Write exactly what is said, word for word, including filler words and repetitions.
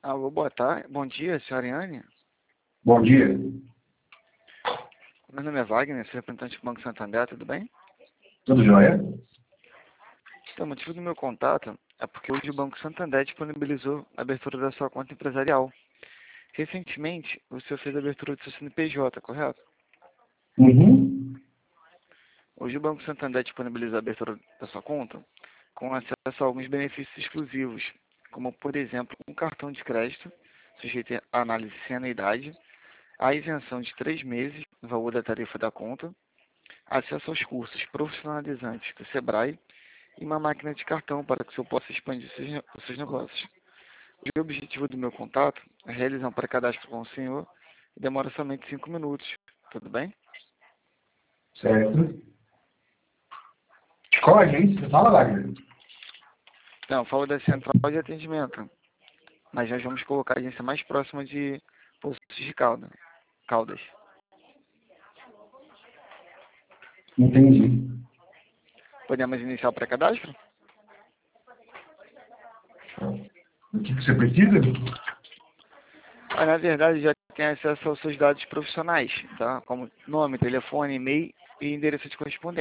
Alô, boa tarde. Bom dia, senhora Iane. Bom dia. Meu nome é Wagner, sou representante do Banco Santander, tudo bem? Tudo jóia? Então, o motivo do meu contato é porque hoje o Banco Santander disponibilizou a abertura da sua conta empresarial. Recentemente, o senhor fez a abertura do seu C N P J, correto? Uhum. Hoje o Banco Santander disponibiliza a abertura da sua conta com acesso a alguns benefícios exclusivos, como, por exemplo, um cartão de crédito, sujeito à análise sem anuidade, a isenção de três meses no valor da tarifa da conta, acesso aos cursos profissionalizantes do Sebrae e uma máquina de cartão para que o senhor possa expandir seus ne- os seus negócios. O objetivo do meu contato é realizar um pré-cadastro com o senhor e demora somente cinco minutos. Tudo bem? Certo. De qual agência você fala, Wagner? Então, eu falo da central de atendimento, mas nós vamos colocar a agência mais próxima de Poços de Calda- Caldas. Entendi. Podemos iniciar o pré-cadastro? O que que você precisa? Mas, na verdade, já tem acesso aos seus dados profissionais, tá? Como nome, telefone, e-mail e endereço de correspondência.